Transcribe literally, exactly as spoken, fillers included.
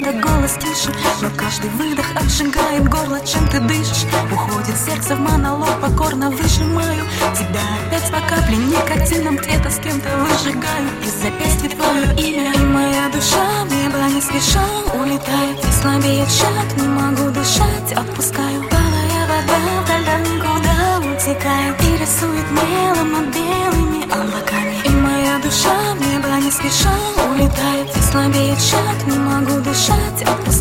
Да голос тише, но каждый выдох обжигает горло, чем ты дышишь. Уходит сердце в монолог, покорно выжимаю тебя опять по капле никотином, где-то с кем-то выжигаю из запястья твое имя. И моя душа в небо не спеша улетает, и слабеет шаг, не могу дышать, отпускаю. Талая вода вдаль никуда утекает и рисует мелом над белыми облаками. И моя душа в небо не спеша улетает, и слабеет шаг, не могу дышать, отпускаю.